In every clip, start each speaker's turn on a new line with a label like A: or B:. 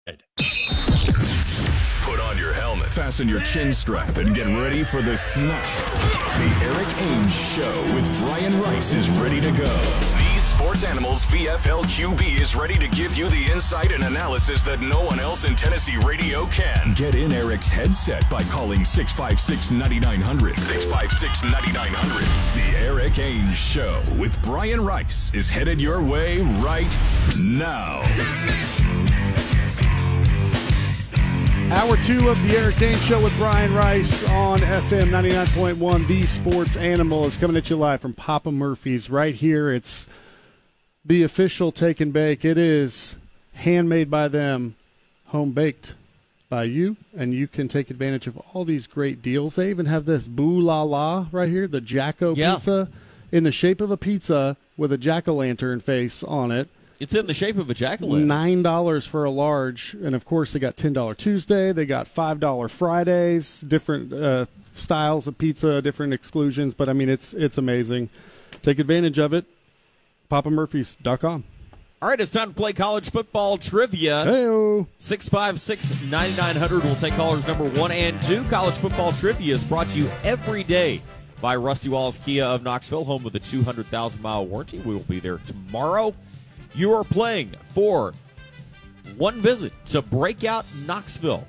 A: Put on your helmet, fasten your chin strap, and get ready for the snap. The Eric Ainge Show with Brian Rice is ready to go. The Sports Animals VFL QB is ready to give you the insight and analysis that no one else in Tennessee radio can. Get in Eric's headset by calling 656-9900. 656-9900. The Eric Ainge Show with Brian Rice is headed your way right now.
B: Hour 2 of the Eric Ainge Show with Brian Rice on FM 99.1. The Sports Animal is coming at you live from Papa Murphy's right here. It's the official take and bake. It is handmade by them, home baked by you, and you can take advantage of all these great deals. They even have this Boo La La right here, the Jacko pizza, in the shape of a pizza with a jack-o'-lantern face on it.
C: It's in the shape of a jack-o'-lantern.
B: $9 for a large, and of course they got $10 Tuesday. They got $5 Fridays, different styles of pizza, different exclusions. But I mean, it's amazing. Take advantage of it. PapaMurphys.com.
C: All right, it's time to play college football trivia.
B: Hey-o.
C: 656-9900. We'll take callers number 1 and 2. College football trivia is brought to you every day by Rusty Wallace Kia of Knoxville, home with a 200,000-mile warranty. We will be there tomorrow. You are playing for one visit to Breakout Knoxville.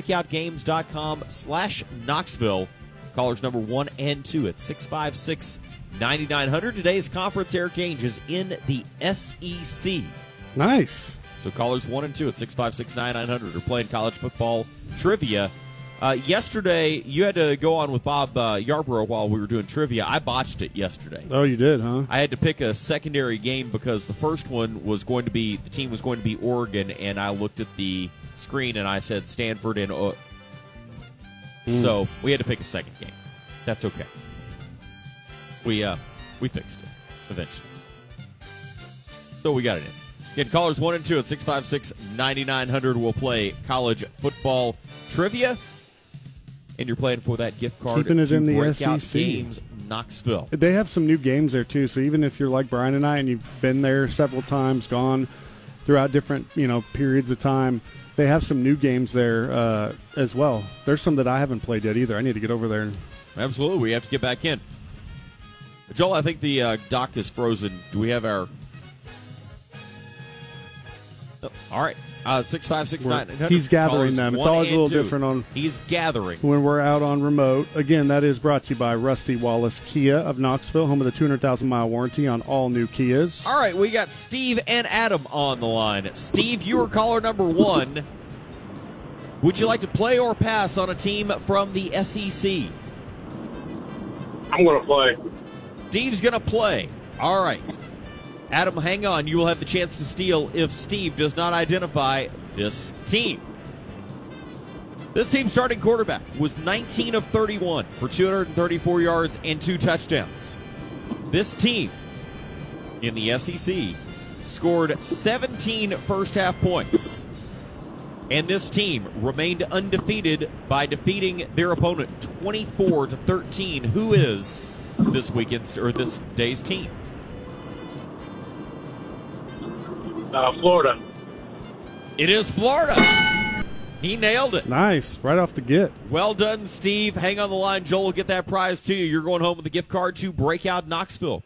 C: BreakoutGames.com/Knoxville. Callers number 1 and 2 at 656-9900. Today's conference, Eric Ainge, is in the SEC.
B: Nice.
C: So callers 1 and 2 at 656-9900 are playing college football trivia. Yesterday, you had to go on with Bob Yarborough while we were doing trivia. I botched it yesterday.
B: Oh, you did, huh?
C: I had to pick a secondary game because the first one was going to be, the team was going to be Oregon, and I looked at the screen and I said Stanford and so we had to pick a second game. That's okay. We fixed it eventually. So we got it in. Again, callers 1 and 2 at 656-9900 will play college football trivia. And you're playing for that gift card.
B: Keeping it
C: to
B: in the
C: Breakout
B: SEC.
C: Games Knoxville.
B: They have some new games there, too. So even if you're like Brian and I and you've been there several times, gone throughout different periods of time, they have some new games there as well. There's some that I haven't played yet either. I need to get over there.
C: Absolutely. We have to get back in. Joel, I think the dock is frozen. Do we have our... Oh, all right. 656-9900.
B: He's gathering
C: Callers
B: them. It's
C: 1
B: always a
C: and
B: little
C: 2.
B: different on
C: He's gathering.
B: when we're out on remote. Again, that is brought to you by Rusty Wallace Kia of Knoxville, home of the 200,000-mile warranty on all new Kias.
C: All right, we got Steve and Adam on the line. Steve, you are caller number 1. Would you like to play or pass on a team from the SEC?
D: I'm going to play.
C: Steve's going to play. All right. Adam, hang on. You will have the chance to steal if Steve does not identify this team. This team's starting quarterback was 19 of 31 for 234 yards and 2 touchdowns. This team in the SEC scored 17 first-half points. And this team remained undefeated by defeating their opponent 24-13. Who is this weekend's or this day's team?
D: Florida.
C: It is Florida. He nailed it.
B: Nice. Right off the get.
C: Well done, Steve. Hang on the line. Joel will get that prize to you. You're going home with a gift card to Breakout Knoxville.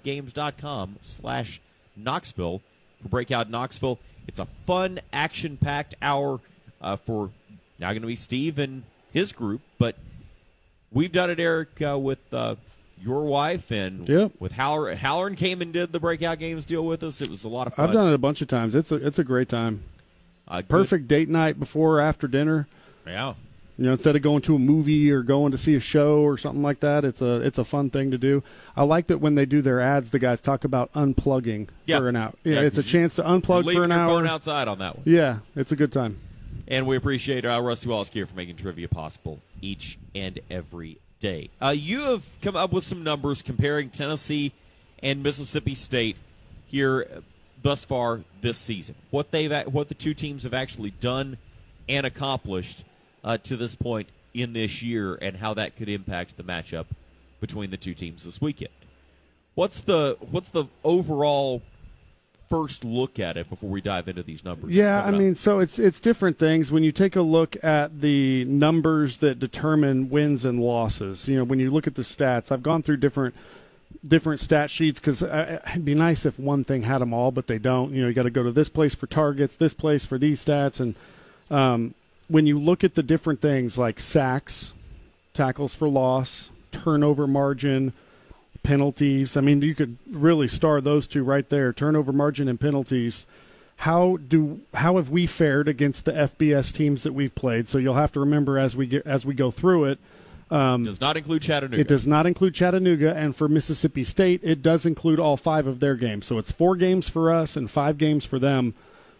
C: BreakoutGames.com/Knoxville for Breakout Knoxville. It's a fun, action-packed hour for now going to be Steve and his group, but we've done it, Eric, with your wife and with Halloran. Halloran came and did the Breakout Games deal with us. It was a lot of fun.
B: I've done it a bunch of times. It's a great time. Perfect date night before or after dinner.
C: Yeah.
B: Instead of going to a movie or going to see a show or something like that, it's a fun thing to do. I like that when they do their ads, the guys talk about unplugging for an hour. Yeah, it's a chance to unplug for an hour.
C: Leave your phone outside on that one.
B: Yeah, it's a good time.
C: And we appreciate Rusty Wallace here for making trivia possible each and every day. You have come up with some numbers comparing Tennessee and Mississippi State here thus far this season. What the two teams have actually done and accomplished to this point in this year, and how that could impact the matchup between the two teams this weekend. What's the overall first look at it before we dive into these numbers?
B: Yeah, I mean, so it's different things. When you take a look at the numbers that determine wins and losses, when you look at the stats, I've gone through different stat sheets because it'd be nice if one thing had them all, but they don't. You got to go to this place for targets, this place for these stats, and when you look at the different things like sacks, tackles for loss, turnover margin, penalties. I mean, you could really star those two right there, turnover margin and penalties. How have we fared against the FBS teams that we've played? So you'll have to remember as we go through it.
C: Does not include Chattanooga.
B: It does not include Chattanooga, and for Mississippi State, it does include all 5 of their games. So it's 4 games for us and 5 games for them.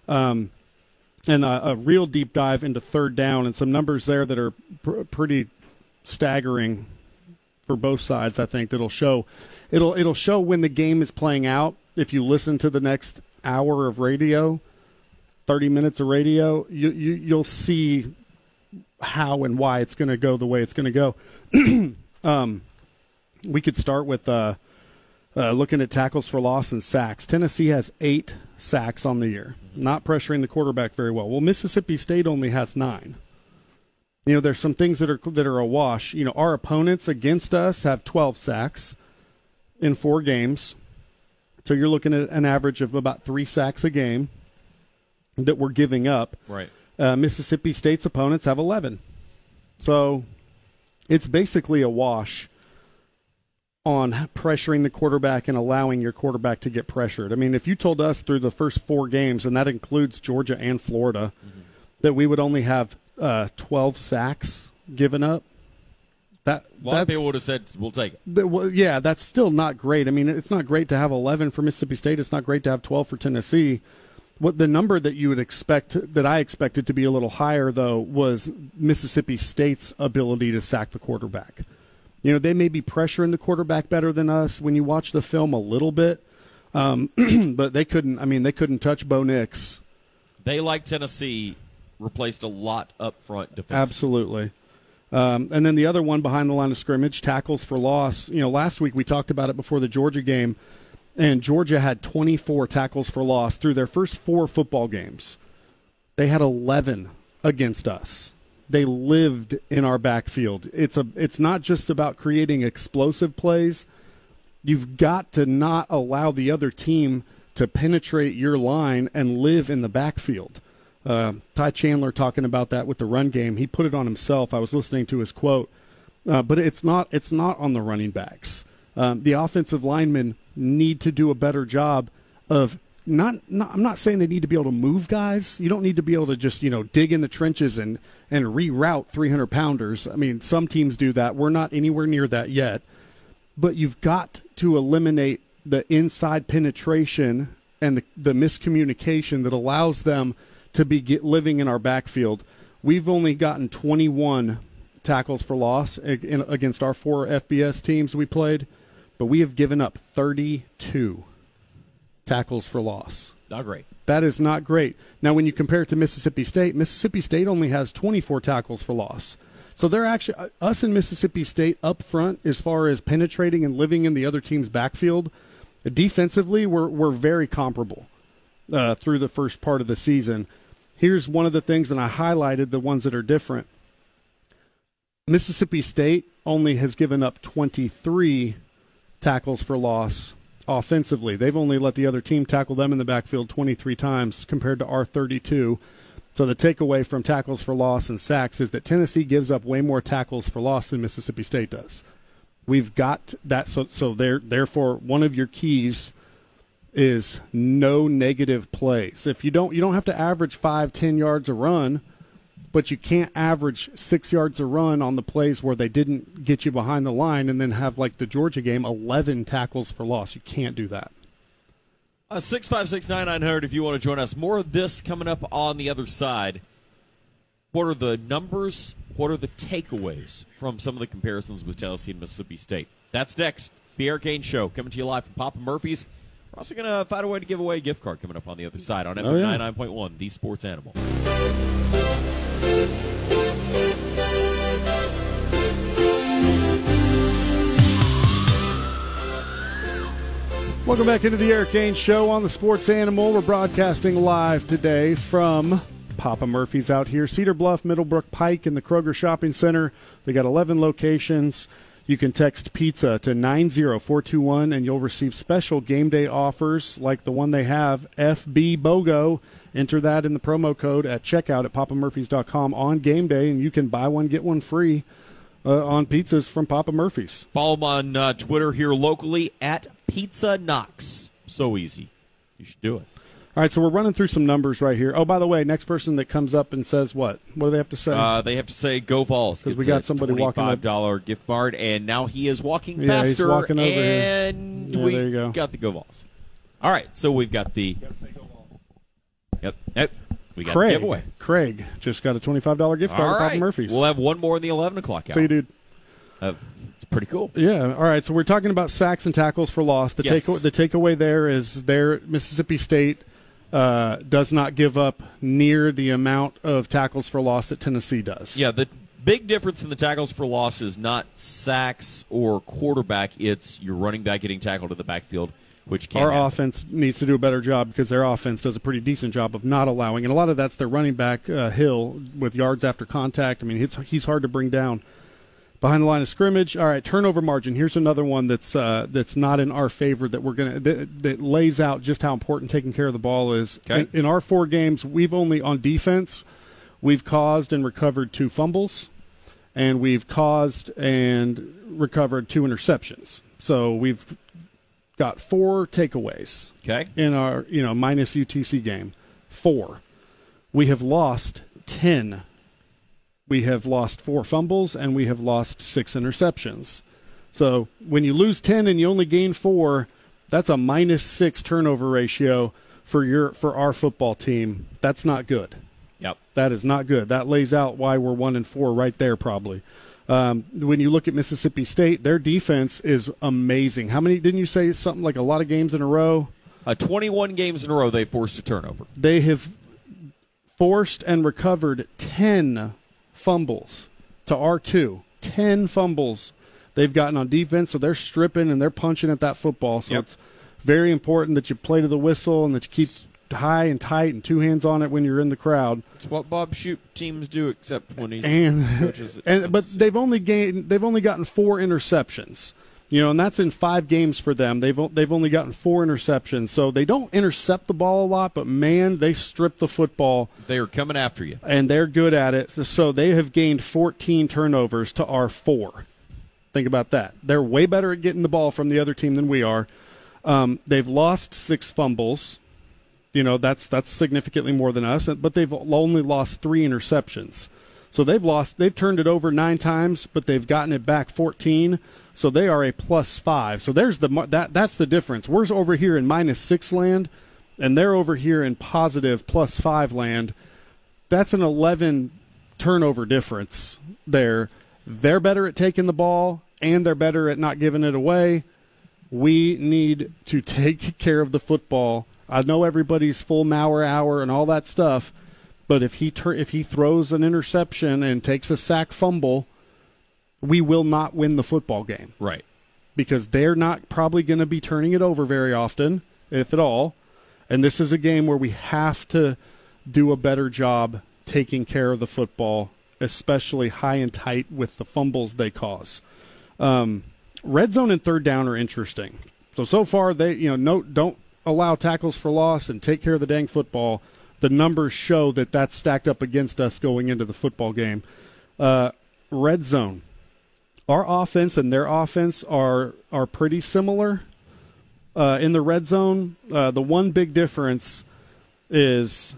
B: And a real deep dive into third down and some numbers there that are pretty staggering for both sides. I think that'll show it'll show when the game is playing out. If you listen to the next hour of radio, 30 minutes of radio, you'll see how and why it's going to go the way it's going to go. We could start with looking at tackles for loss and sacks. Tennessee has 8 sacks on the year, not pressuring the quarterback very well. Well, Mississippi State only has 9. There's some things that are a wash. Our opponents against us have 12 sacks in 4 games. So you're looking at an average of about 3 sacks a game that we're giving up.
C: Right.
B: Mississippi State's opponents have 11. So it's basically a wash on pressuring the quarterback and allowing your quarterback to get pressured. I mean, if you told us through the first 4 games, and that includes Georgia and Florida, that we would only have 12 sacks given up,
C: a lot of people would have said, we'll take it.
B: Yeah, that's still not great. I mean, it's not great to have 11 for Mississippi State. It's not great to have 12 for Tennessee. What the number that you would expect, that I expected to be a little higher, though, was Mississippi State's ability to sack the quarterback. They may be pressuring the quarterback better than us when you watch the film a little bit, but they couldn't. I mean, they couldn't touch Bo Nix.
C: They, like Tennessee, replaced a lot up front defensively.
B: Absolutely. And then the other one behind the line of scrimmage, tackles for loss. Last week we talked about it before the Georgia game, and Georgia had 24 tackles for loss through their first 4 football games. They had 11 against us. They lived in our backfield. It's not just about creating explosive plays. You've got to not allow the other team to penetrate your line and live in the backfield. Ty Chandler talking about that with the run game. He put it on himself. I was listening to his quote, but it's not on the running backs. The offensive linemen need to do a better job of I'm not saying they need to be able to move guys. You don't need to be able to just dig in the trenches and reroute 300-pounders. I mean, some teams do that. We're not anywhere near that yet. But you've got to eliminate the inside penetration and the miscommunication that allows them to be living in our backfield. We've only gotten 21 tackles for loss against our 4 FBS teams we played, but we have given up 32 tackles for loss.
C: Not great.
B: That is not great. Now, when you compare it to Mississippi State only has 24 tackles for loss. So they're actually, us and Mississippi State up front, as far as penetrating and living in the other team's backfield, defensively, we're very comparable through the first part of the season. Here's one of the things, and I highlighted the ones that are different. Mississippi State only has given up 23 tackles for loss offensively. They've only let the other team tackle them in the backfield 23 times compared to our 32. So the takeaway from tackles for loss and sacks is that Tennessee gives up way more tackles for loss than Mississippi State does. We've got that. So therefore, one of your keys is no negative plays. If you don't have to average 5-10 yards a run, but you can't average 6 yards a run on the plays where they didn't get you behind the line and then have, like the Georgia game, 11 tackles for loss. You can't do that.
C: 656-9900 if you want to join us. More of this coming up on the other side. What are the numbers? What are the takeaways from some of the comparisons with Tennessee and Mississippi State? That's next. It's the Eric Ainge Show coming to you live from Papa Murphy's. We're also going to find a way to give away a gift card coming up on the other side on FM 99.1, The Sports Animal.
B: Welcome back into the Eric Gaines Show on the Sports Animal. We're broadcasting live today from Papa Murphy's out here, Cedar Bluff, Middlebrook, Pike, in the Kroger Shopping Center. They got 11 locations. You can text pizza to 90421 and you'll receive special game day offers like the one they have, FB BOGO. Enter that in the promo code at checkout at papamurphys.com on game day, and you can buy one, get one free on pizzas from Papa Murphy's.
C: Follow them on Twitter here locally at Pizza Knox. So easy. You should do it.
B: All right, so we're running through some numbers right here. Oh, by the way, next person that comes up and says what? What do they have to say?
C: They have to say go Vols.
B: Because we got somebody walking up.
C: $25 gift card, and now he is walking
B: Yeah,
C: faster.
B: he's walking over
C: and
B: here. Yeah,
C: we
B: there you go.
C: got the go Vols. All right, so we've got the. Yep. We got the giveaway.
B: Craig just got a $25 gift card
C: All
B: at
C: right.
B: Papa Murphy's.
C: We'll have one more in the 11 o'clock hour.
B: So you, dude.
C: It's pretty cool.
B: Yeah. All right. So we're talking about sacks and tackles for loss. The
C: Yes.
B: takeaway there is Mississippi State does not give up near the amount of tackles for loss that Tennessee does.
C: Yeah. The big difference in the tackles for loss is not sacks or quarterback. It's your running back getting tackled in the backfield, which can
B: Our
C: happen.
B: offense needs to do a better job because their offense does a pretty decent job of not allowing, and a lot of that's their running back Hill with yards after contact. I mean, he's hard to bring down behind the line of scrimmage. All right, turnover margin. Here's another one that's not in our favor that we're gonna that lays out just how important taking care of the ball is.
C: Okay.
B: In our 4 games, we've only on defense we've caused and recovered 2 fumbles, and we've caused and recovered 2 interceptions. So we've got 4 takeaways.
C: Okay.
B: In our minus UTC game. 4. We have lost 10. We have lost 4 fumbles, and we have lost 6 interceptions. So when you lose 10 and you only gain 4, that's a minus 6 turnover ratio for our football team. That's not good.
C: Yep.
B: That is not good. That lays out why we're 1-4 right there probably. When you look at Mississippi State, their defense is amazing. How many, didn't you say something like a lot of games in a row?
C: 21 games in a row they forced a turnover.
B: They have forced and recovered 10 fumbles to R2. 10 fumbles they've gotten on defense, so they're stripping and they're punching at that football. So It's very important that you play to the whistle and that you keep high and tight and 2 hands on it when you're in the crowd.
C: It's what Bob Shoop teams do, except when he's coaches.
B: But they've only gotten 4 interceptions. And that's in 5 games for them. They've only gotten 4 interceptions, so they don't intercept the ball a lot. But man, they strip the football.
C: They are coming after you,
B: and they're good at it. So they have gained 14 turnovers to our 4. Think about that. They're way better at getting the ball from the other team than we are. They've lost 6 fumbles. That's significantly more than us. But they've only lost 3 interceptions. So they've turned it over 9 times, but they've gotten it back 14. So they are a +5. So there's that's the difference. We're over here in -6 land, and they're over here in positive +5 land. That's an 11 turnover difference there. They're better at taking the ball, and they're better at not giving it away. We need to take care of the football. I know everybody's full Mauer hour and all that stuff, but if he throws an interception and takes a sack fumble, we will not win the football game.
C: Right.
B: Because they're not probably going to be turning it over very often, if at all. And this is a game where we have to do a better job taking care of the football, especially high and tight with the fumbles they cause. Red zone and third down are interesting. So far they don't allow tackles for loss and take care of the dang football. The numbers show that that's stacked up against us going into the football game. Red zone. Our offense and their offense are pretty similar in the red zone. The one big difference is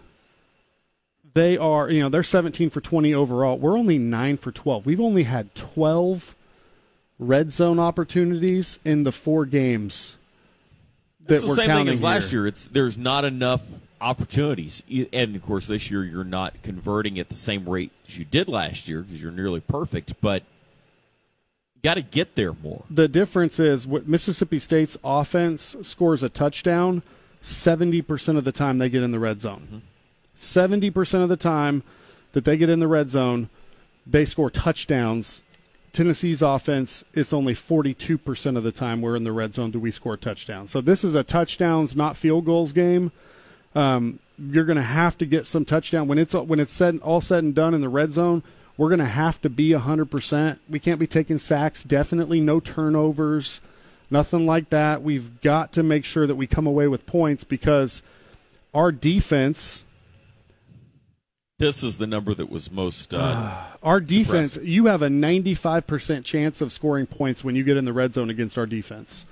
B: they're 17 for 20 overall. We're only 9 for 12. We've only had 12 red zone opportunities in the 4 games that we're counting here. It's the same thing as
C: last year. There's not enough opportunities, and of course this year you're not converting at the same rate as you did last year because you're nearly perfect, but you got to get there more.
B: The difference is Mississippi State's offense scores a touchdown 70% of the time they get in the red zone. 70% of the time that they get in the red zone, they score touchdowns Tennessee's offense, it's only 42% of the time we're in the red zone do we score touchdowns. So this is a touchdowns, not field goals game. You're going to have to get some touchdown. When it's all said and done in the red zone, we're going to have to be 100%. We can't be taking sacks, definitely no turnovers, nothing like that. We've got to make sure that we come away with points because our defense –
C: this is the number that was most
B: our defense,
C: impressive.
B: You have a 95% chance of scoring points when you get in the red zone against our defense.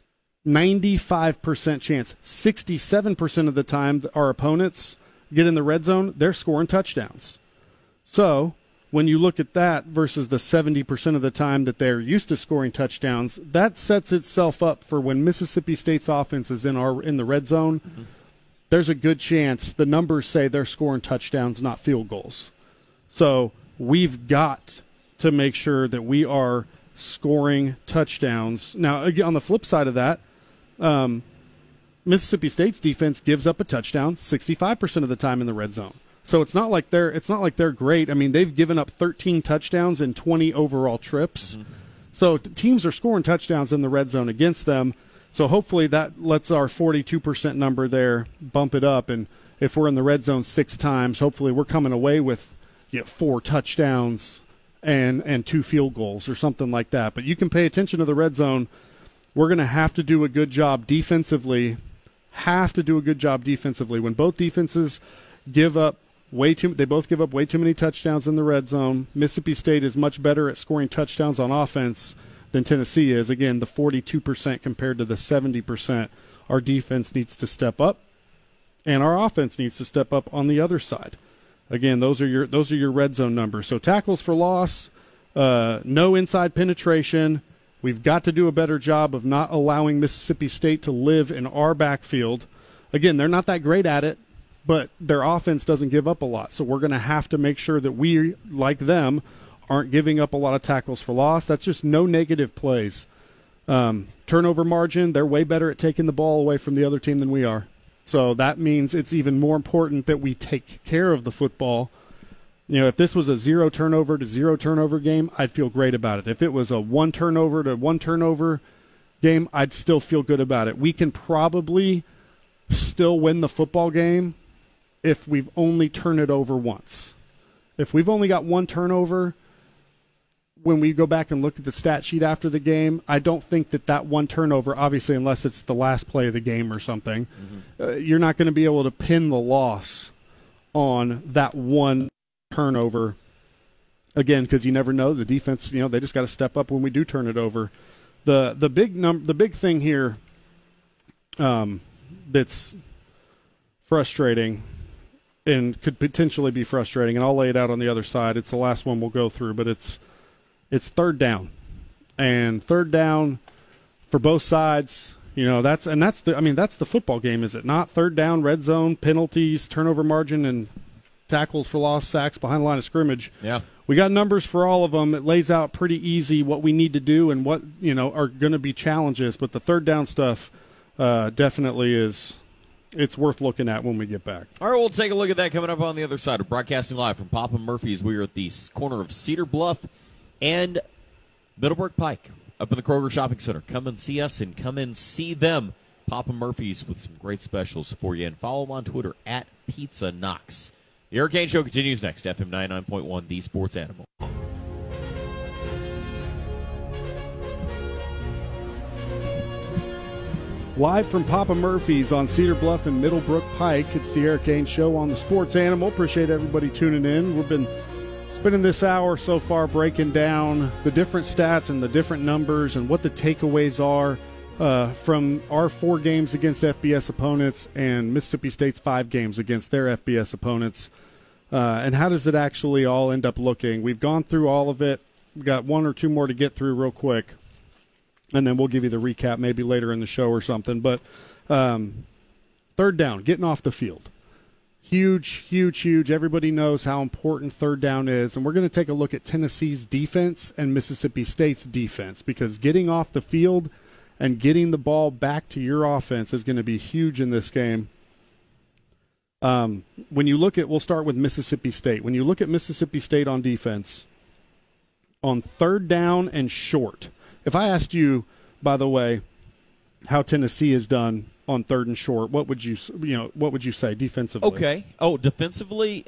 B: 95% chance. 67% of the time our opponents get in the red zone, they're scoring touchdowns. So when you look at that versus the 70% of the time that they're used to scoring touchdowns, that sets itself up for when Mississippi State's offense is in the red zone, there's a good chance the numbers say they're scoring touchdowns, not field goals. So we've got to make sure that we are scoring touchdowns. Now, again, on the flip side of that, Mississippi State's defense gives up a touchdown 65% of the time in the red zone. So it's not like they're great. I mean, they've given up 13 touchdowns and 20 overall trips. So teams are scoring touchdowns in the red zone against them. So hopefully that lets our 42% number there bump it up. And if we're in the red zone 6 times, hopefully we're coming away with 4 touchdowns and 2 field goals or something like that. But you can pay attention to the red zone. We're going to have to do a good job defensively. When both defenses give up they both give up way too many touchdowns in the red zone. Mississippi State is much better at scoring touchdowns on offense than Tennessee is. Again, the 42% compared to the 70%. Our defense needs to step up, and our offense needs to step up on the other side. Again, those are your red zone numbers. So tackles for loss, no inside penetration. We've got to do a better job of not allowing Mississippi State to live in our backfield. Again, they're not that great at it, but their offense doesn't give up a lot. So we're going to have to make sure that we, like them, aren't giving up a lot of tackles for loss. That's just no negative plays. Turnover margin, they're way better at taking the ball away from the other team than we are. So that means it's even more important that we take care of the football. If this was a 0 turnover to 0 turnover game, I'd feel great about it. If it was a 1 turnover to 1 turnover game, I'd still feel good about it. We can probably still win the football game if we've only turned it over once. If we've only got 1 turnover, when we go back and look at the stat sheet after the game, I don't think that 1 turnover, obviously unless it's the last play of the game or something, you're not going to be able to pin the loss on that 1 turnover. Again, because you never know. The defense, they just got to step up when we do turn it over. The big thing here that's frustrating and could potentially be frustrating, and I'll lay it out on the other side. It's the last one we'll go through, but it's third down. And third down for both sides, that's the football game, is it not? Third down, red zone, penalties, turnover margin, and tackles for loss, sacks behind the line of scrimmage.
C: Yeah.
B: We got numbers for all of them. It lays out pretty easy what we need to do and what, are going to be challenges, but the third down stuff definitely is. It's worth looking at when we get back.
C: All right, we'll take a look at that coming up on the other side. We're broadcasting live from Papa Murphy's. We are at the corner of Cedar Bluff and Middlebrook Pike up in the Kroger Shopping Center. Come and see us and come and see them. Papa Murphy's with some great specials for you. And follow them on Twitter at Pizza Knox. The Eric Kane Show continues next. FM 99.1, The Sports Animal.
B: Live from Papa Murphy's on Cedar Bluff and Middlebrook Pike, it's the Eric Kane Show on the Sports Animal. Appreciate everybody tuning in. We've been spending this hour so far breaking down the different stats and the different numbers and what the takeaways are from our 4 games against FBS opponents and Mississippi State's 5 games against their FBS opponents. And how does it actually all end up looking? We've gone through all of it. We've got 1 or 2 more to get through real quick. And then we'll give you the recap maybe later in the show or something. But third down, getting off the field. Huge, huge, huge. Everybody knows how important third down is. And we're going to take a look at Tennessee's defense and Mississippi State's defense, because getting off the field and getting the ball back to your offense is going to be huge in this game. When you look at, we'll start with Mississippi State. When you look at Mississippi State on defense, on third down and short. If I asked you, by the way, how Tennessee has done on third and short, what would you say defensively?
C: Okay. Oh, defensively,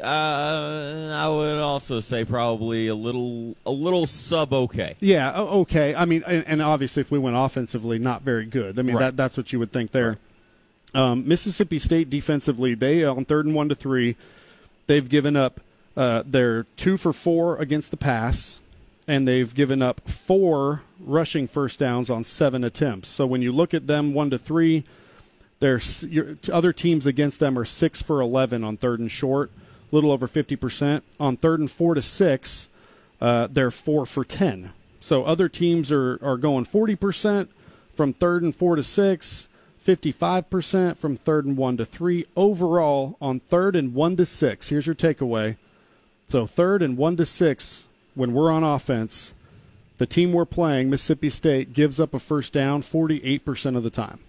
C: I would also say probably a little sub okay.
B: Yeah, okay. I mean, and obviously if we went offensively, not very good. I mean,
C: Right.
B: that's what you would think there. Mississippi State defensively, they on third and 1 to 3, they've given up. They're 2 for 4 against the pass, and they've given up 4 rushing first downs on 7 attempts. So when you look at them 1 to 3. Your other teams against them are 6 for 11 on third and short, a little over 50%. On third and 4 to 6, they're 4 for 10. So other teams are going 40% from third and 4 to 6, 55% from third and 1 to 3. Overall, on third and 1 to 6, here's your takeaway. So third and 1 to 6, when we're on offense, the team we're playing, Mississippi State, gives up a first down 48% of the time.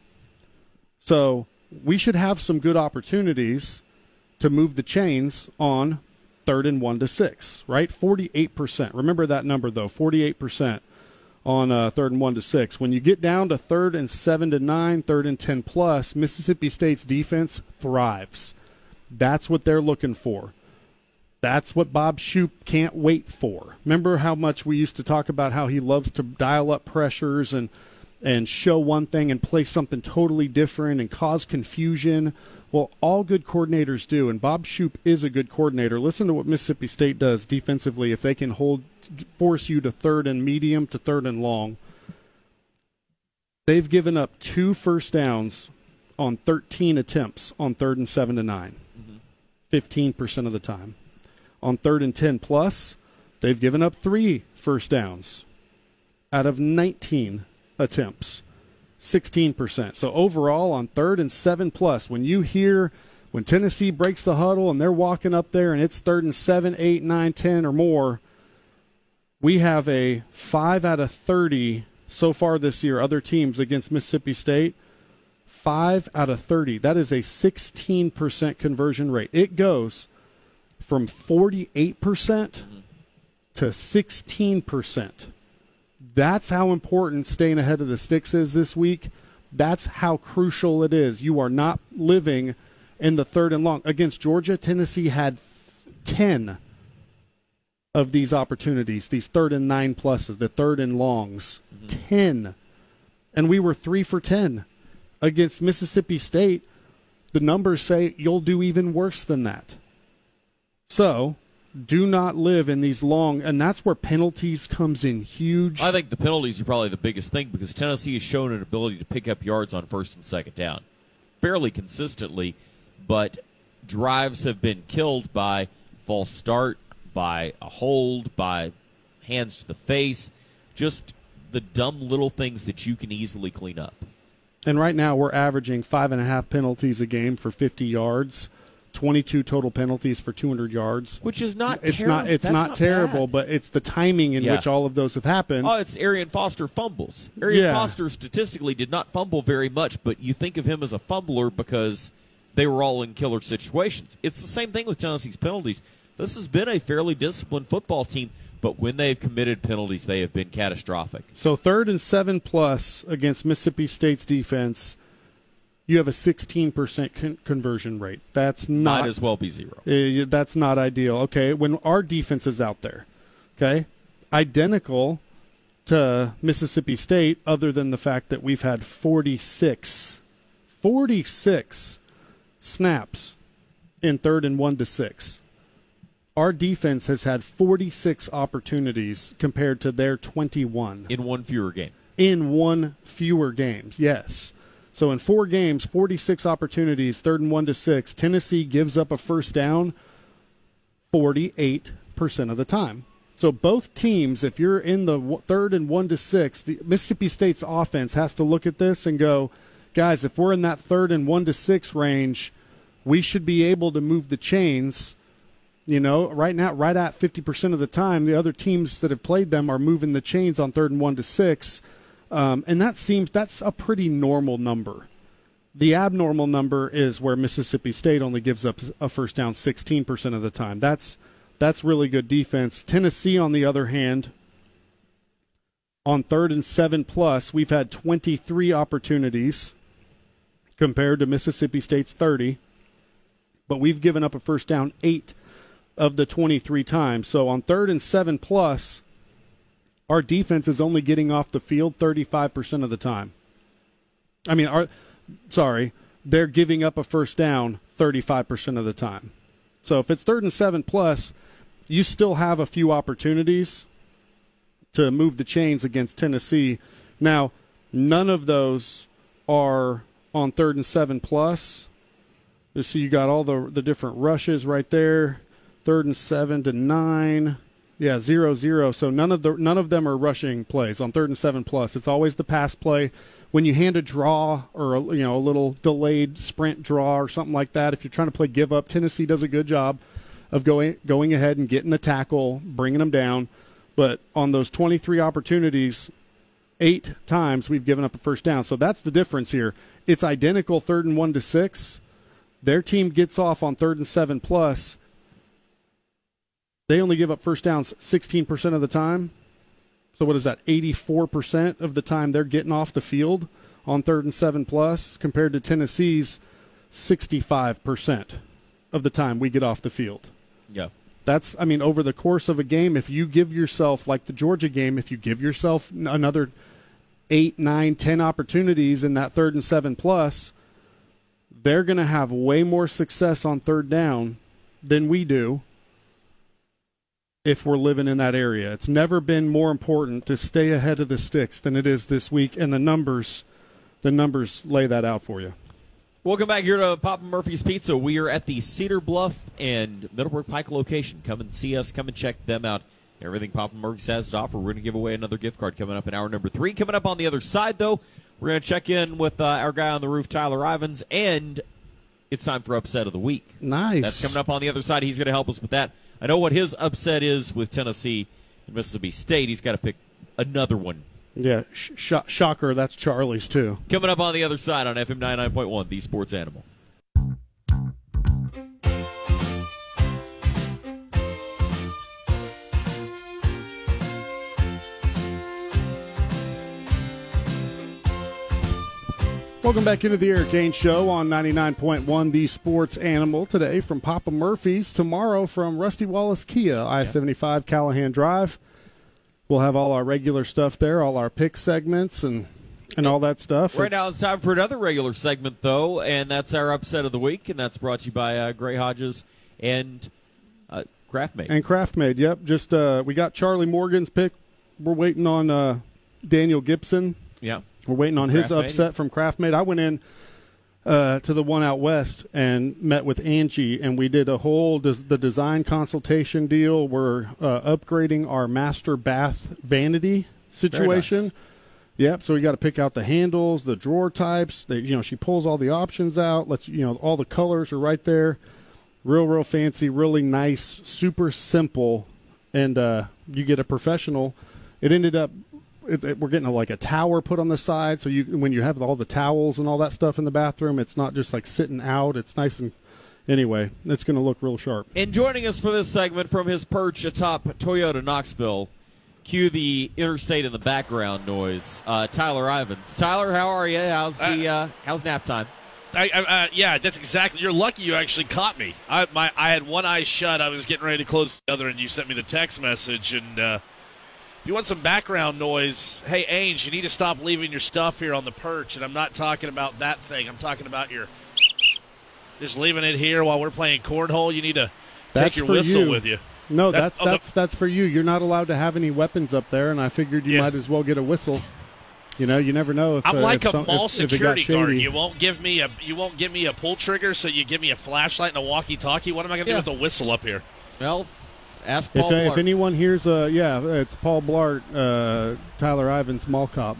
B: So we should have some good opportunities to move the chains on third and 1 to 6, right? 48%. Remember that number, though, 48% on third and 1 to 6. When you get down to third and 7 to 9, third and 10 plus, Mississippi State's defense thrives. That's what they're looking for. That's what Bob Shoop can't wait for. Remember how much we used to talk about how he loves to dial up pressures and show one thing and play something totally different and cause confusion? Well, all good coordinators do, and Bob Shoop is a good coordinator. Listen to what Mississippi State does defensively if they can force you to third and medium to third and long. They've given up 2 first downs on 13 attempts on third and 7 to 9, 15% of the time. On third and 10 plus, they've given up 3 first downs out of 19 attempts, 16%. So overall, on third and 7 plus, when Tennessee breaks the huddle and they're walking up there and it's third and 7, 8, 9, 10 or more, we have a 5 out of 30 so far this year, other teams against Mississippi State, 5 out of 30. That is a 16% conversion rate. It goes from 48% to 16%. That's how important staying ahead of the sticks is this week. That's how crucial it is. You are not living in the third and long. Against Georgia, Tennessee had 10 of these opportunities, these third and 9 pluses, the third and longs. 10. And we were 3 for 10. Against Mississippi State, the numbers say you'll do even worse than that. So do not live in these long, and that's where penalties comes in huge.
C: I think the penalties are probably the biggest thing because Tennessee has shown an ability to pick up yards on first and second down fairly consistently, but drives have been killed by false start, by a hold, by hands to the face, just the dumb little things that you can easily clean up.
B: And right now we're averaging 5.5 penalties a game for 50 yards. 22 total penalties for 200 yards,
C: which is not
B: it's
C: terrible.
B: It's not terrible,
C: bad.
B: But it's the timing in which all of those have happened.
C: Oh, it's Arian Foster fumbles. Arian Foster statistically did not fumble very much, but you think of him as a fumbler because they were all in killer situations. It's the same thing with Tennessee's penalties. This has been a fairly disciplined football team, but when they've committed penalties, they have been catastrophic.
B: So third and 7 plus against Mississippi State's defense, you have a 16% conversion rate. That's not...
C: Might as well be 0.
B: That's not ideal. Okay, when our defense is out there, okay, identical to Mississippi State, other than the fact that we've had 46 snaps in third and 1 to 6. Our defense has had 46 opportunities compared to their 21.
C: In one fewer game.
B: In one fewer games, yes. So in 4 games, 46 opportunities, third and 1 to 6. Tennessee gives up a first down 48% of the time. So both teams, if you're in the third and 1 to 6, the Mississippi State's offense has to look at this and go, guys, if we're in that third and 1 to 6 range, we should be able to move the chains. You know, right now, right at 50% of the time, the other teams that have played them are moving the chains on third and 1 to 6. And that's a pretty normal number. The abnormal number is where Mississippi State only gives up a first down 16% of the time. That's really good defense. Tennessee, on the other hand, On 3rd and 7+, we've had 23 opportunities compared to Mississippi State's 30. But we've given up a first down 8 of the 23 times. So on 3rd and 7+, our defense is only getting off the field 35% of the time. They're giving up a first down 35% of the time. So if it's 3rd and 7+, you still have a few opportunities to move the chains against Tennessee. Now, none of those are on 3rd and 7+. So you got all the different rushes right there. 3rd and 7 to 9. Yeah, 0-0. So none of them are rushing plays on 3rd and 7+. It's always the pass play. When you hand a draw or a little delayed sprint draw or something like that, if you're trying to play give up, Tennessee does a good job of going ahead and getting the tackle, bringing them down. But on those 23 opportunities, 8 times we've given up a first down. So that's the difference here. It's identical 3rd and 1 to 6. Their team gets off on 3rd and 7+. They only give up first downs 16% of the time. So what is that? 84% of the time they're getting off the field on 3rd and 7+, compared to Tennessee's 65% of the time we get off the field.
C: Yeah.
B: That's, over the course of a game, if you give yourself, like the Georgia game, if you give yourself another 8, 9, 10 opportunities in that 3rd and 7+, they're going to have way more success on 3rd down than we do if we're living in that area. It's never been more important to stay ahead of the sticks than it is this week, and the numbers lay that out for you.
C: Welcome back here to Papa Murphy's Pizza. We are at the Cedar Bluff and Middlebrook Pike location. Come and see us. Come and check them out. Everything Papa Murphy's has to offer. We're going to give away another gift card coming up in hour number 3. Coming up on the other side, though, we're going to check in with our guy on the roof, Tyler Ivins, and it's time for Upset of the Week.
B: Nice.
C: That's coming up on the other side. He's going to help us with that. I know what his upset is with Tennessee and Mississippi State. He's got to pick another one.
B: Yeah, shocker, that's Charlie's, too.
C: Coming up on the other side on FM 99.1, The Sports Animal.
B: Welcome back into the Eric Gaines Show on 99.1 The Sports Animal. Today from Papa Murphy's. Tomorrow from Rusty Wallace Kia, I-75 Callahan Drive. We'll have all our regular stuff there, all our pick segments and all that stuff.
C: Right now it's time for another regular segment, though, and that's our Upset of the Week, and that's brought to you by Gray Hodges and Craftmade.
B: And Craftmade, yep. Just we got Charlie Morgan's pick. We're waiting on Daniel Gibson.
C: Yeah.
B: We're waiting on his upset from Craftmade. I went in to the one out west and met with Angie, and we did a whole the design consultation deal. We're upgrading our master bath vanity situation.
C: Nice.
B: Yep. So we got to pick out the handles, the drawer types. She pulls all the options out. All the colors are right there. Real fancy, really nice, super simple, and you get a professional. It ended up. We're getting a tower put on the side, so when you have all the towels and all that stuff in the bathroom, it's not just sitting out. It's nice and anyway, it's going to look real sharp.
C: And joining us for this segment from his perch atop Toyota Knoxville, cue the interstate in the background noise. Tyler Ivins. Tyler, how are you? How's nap time?
E: Yeah, that's exactly. You're lucky you actually caught me. I had one eye shut. I was getting ready to close the other, and you sent me the text message and. If you want some background noise, hey, Ainge, you need to stop leaving your stuff here on the perch. And I'm not talking about that thing. I'm talking about your just leaving it here while we're playing cornhole. You need to take your whistle with you.
B: No, that's for you. You're not allowed to have any weapons up there, and I figured you might as well get a whistle. You never know if
E: I'm like a mall
B: if
E: security guard. You won't give me a pull trigger, so you give me a flashlight and a walkie-talkie. What am I going to do with a whistle up here?
C: Well. Ask Paul Blart.
B: If anyone hears, it's Paul Blart, Tyler Ivins, Mall Cop.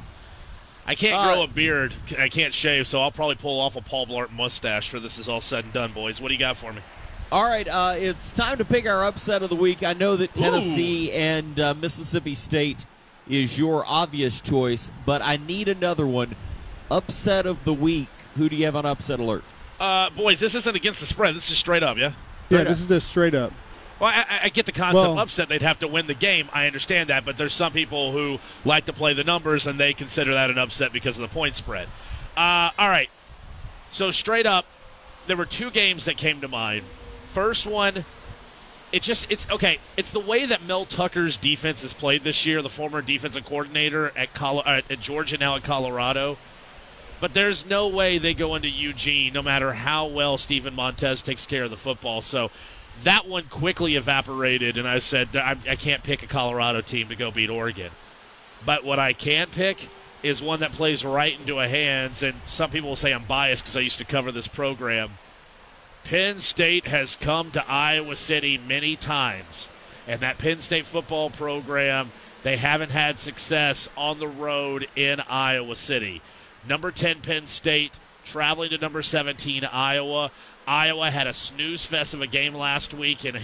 E: I can't grow a beard. I can't shave, so I'll probably pull off a Paul Blart mustache for this is all said and done, boys. What do you got for me?
C: All right, it's time to pick our upset of the week. I know that Tennessee and Mississippi State is your obvious choice, but I need another one. Upset of the week. Who do you have on upset alert?
E: Boys, this isn't against the spread. This is straight up, yeah?
B: Yeah, this is just straight up.
E: Well, I get the concept of upset. They'd have to win the game. I understand that, but there's some people who like to play the numbers, and they consider that an upset because of the point spread. All right. So straight up, there were two games that came to mind. First one, it's okay. It's the way that Mel Tucker's defense is played this year, the former defensive coordinator at Georgia, now at Colorado. But there's no way they go into Eugene, no matter how well Steven Montez takes care of the football. So that one quickly evaporated, and I said I can't pick a Colorado team to go beat Oregon. But what I can pick is one that plays right into our hands, and some people will say I'm biased because I used to cover this program. Penn State has come to Iowa City many times, and that Penn State football program, they haven't had success on the road in Iowa City. Number 10 Penn State traveling to number 17 Iowa. Iowa had a snooze fest of a game last week in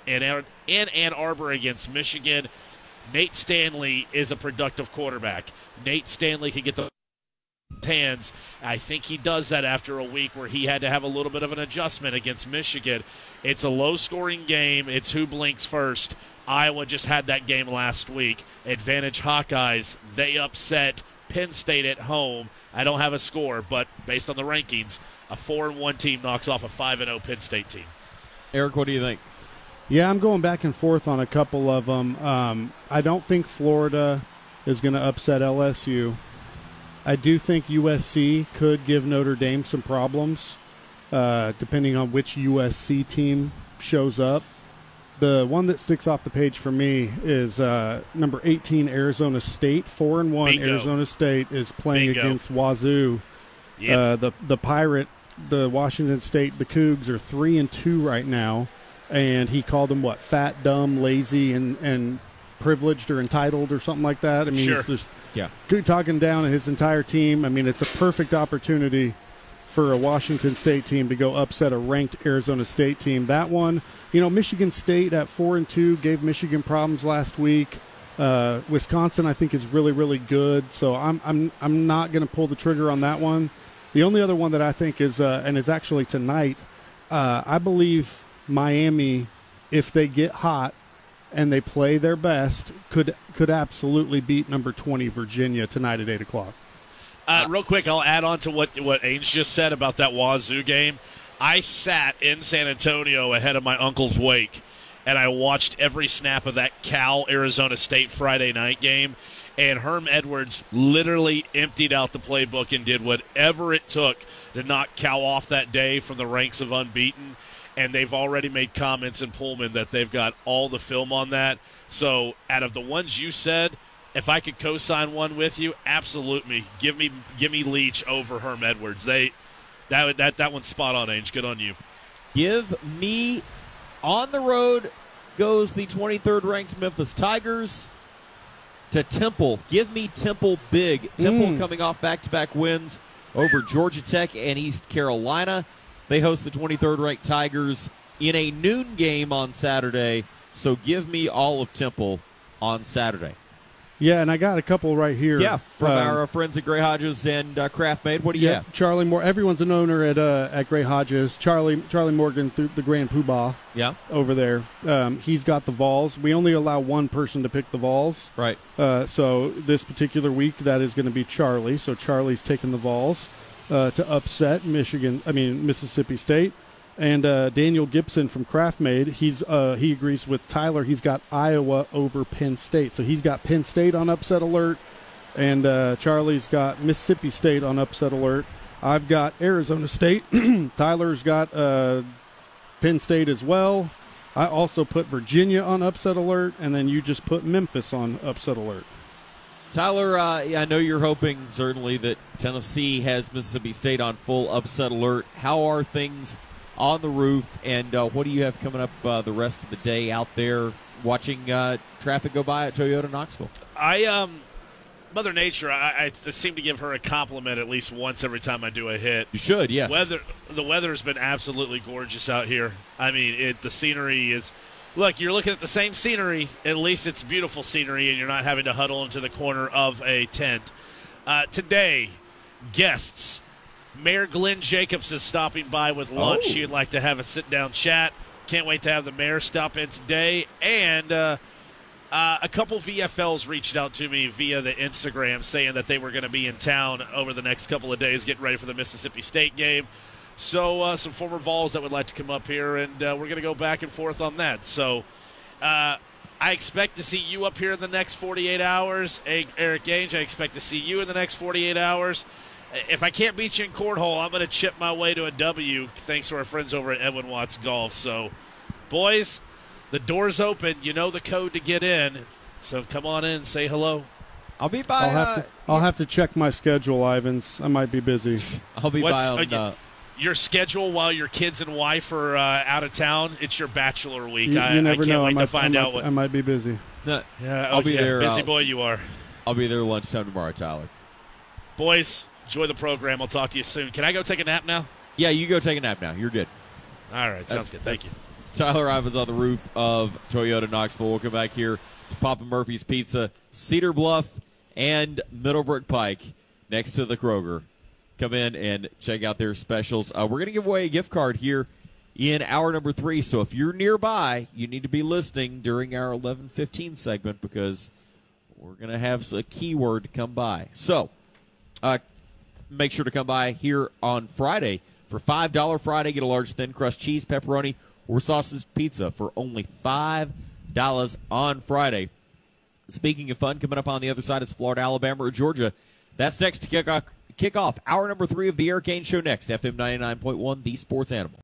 E: Ann Arbor against Michigan. Nate Stanley is a productive quarterback. Nate Stanley can get the hands. I think he does that after a week where he had to have a little bit of an adjustment against Michigan. It's a low-scoring game. It's who blinks first. Iowa just had that game last week. Advantage Hawkeyes. They upset Penn State at home. I don't have a score, but based on the rankings, a 4-1 team knocks off a 5-0 Penn State team.
C: Eric, what do you think?
B: Yeah, I'm going back and forth on a couple of them. I don't think Florida is going to upset LSU. I do think USC could give Notre Dame some problems, depending on which USC team shows up. The one that sticks off the page for me is number 18, Arizona State. 4-1
E: Bingo.
B: Arizona State is playing against Wazoo.
E: Yep.
B: The Pirate, the Washington State, the Cougs are 3-2 right now, and he called them fat, dumb, lazy, and privileged or entitled or something like that. I mean,
E: sure.
B: He's just talking down his entire team. I mean, it's a perfect opportunity for a Washington State team to go upset a ranked Arizona State team. That one, Michigan State at 4-2 gave Michigan problems last week. Wisconsin, I think, is really, really good. So I'm not going to pull the trigger on that one. The only other one that I think is, and it's actually tonight, I believe Miami, if they get hot and they play their best, could absolutely beat number 20 Virginia tonight at 8 o'clock.
E: Real quick, I'll add on to what Ainge just said about that Wazoo game. I sat in San Antonio ahead of my uncle's wake, and I watched every snap of that Cal-Arizona State Friday night game, and Herm Edwards literally emptied out the playbook and did whatever it took to knock Cal off that day from the ranks of unbeaten. And they've already made comments in Pullman that they've got all the film on that. So out of the ones you said, if I could co-sign one with you, absolutely. Give me Leach over Herm Edwards. That one's spot on, Ainge. Good on you.
C: Give me, on the road goes the 23rd ranked Memphis Tigers to Temple. Give me Temple big. Temple coming off back-to-back wins over Georgia Tech and East Carolina. They host the 23rd ranked Tigers in a noon game on Saturday. So give me all of Temple on Saturday.
B: Yeah, and I got a couple right here.
C: Yeah, from our friends at Gray Hodges and Kraft Made. What do you have?
B: Charlie Moore. Everyone's an owner at Gray Hodges. Charlie Morgan, the Grand Poobah.
C: Yeah.
B: Over there. He's got the Vols. We only allow one person to pick the Vols.
C: Right.
B: So this particular week, that is going to be Charlie. So Charlie's taking the Vols to upset Mississippi State. And Daniel Gibson from Kraft Made, he agrees with Tyler. He's got Iowa over Penn State. So he's got Penn State on upset alert, and Charlie's got Mississippi State on upset alert. I've got Arizona State. Tyler's got Penn State as well. I also put Virginia on upset alert, and then you just put Memphis on upset alert.
C: Tyler, I know you're hoping certainly that Tennessee has Mississippi State on full upset alert. How are things on the roof, and what do you have coming up the rest of the day out there watching traffic go by at Toyota Knoxville?
E: Mother Nature, I seem to give her a compliment at least once every time I do a hit.
C: You should, yes.
E: The weather's been absolutely gorgeous out here. I mean, the scenery is... Look, you're looking at the same scenery. At least it's beautiful scenery, and you're not having to huddle into the corner of a tent. Today, guests... Mayor Glenn Jacobs is stopping by with lunch. She'd like to have a sit-down chat. Can't wait to have the mayor stop in today. And a couple VFLs reached out to me via the Instagram saying that they were going to be in town over the next couple of days getting ready for the Mississippi State game. So some former Vols that would like to come up here, and we're going to go back and forth on that. So I expect to see you up here in the next 48 hours. Eric Ainge, I expect to see you in the next 48 hours. If I can't beat you in cornhole, I'm going to chip my way to a W thanks to our friends over at Edwin Watts Golf. So, boys, the door's open. You know the code to get in. So come on in, say hello.
C: I'll be by.
B: I'll have to check my schedule, Ivans. I might be busy.
C: I'll be by on
E: your schedule while your kids and wife are out of town. It's your bachelor week.
B: You never
E: I can't
B: know.
E: wait to find out what.
B: I might be busy.
C: No,
E: Yeah,
C: I'll be there.
E: Busy boy, you are.
C: I'll be there lunchtime tomorrow, Tyler.
E: Boys, enjoy the program. I'll talk to you soon. Can I go take a nap now?
C: Yeah, you go take a nap now. You're good.
E: All right, sounds good. Thank you.
C: Tyler Ivans on the roof of Toyota Knoxville. We'll come back here to Papa Murphy's Pizza, Cedar Bluff, and Middlebrook Pike next to the Kroger. Come in and check out their specials. We're going to give away a gift card here in hour number 3. So if you're nearby, you need to be listening during our 11:15 segment because we're going to have a keyword to come by. So make sure to come by here on Friday for $5 Friday. Get a large thin crust cheese, pepperoni, or sausage pizza for only $5 on Friday. Speaking of fun, coming up on the other side, it's Florida, Alabama, or Georgia. That's next to kick off hour number 3 of the Eric Ainge Show next. FM 99.1, the Sports Animal.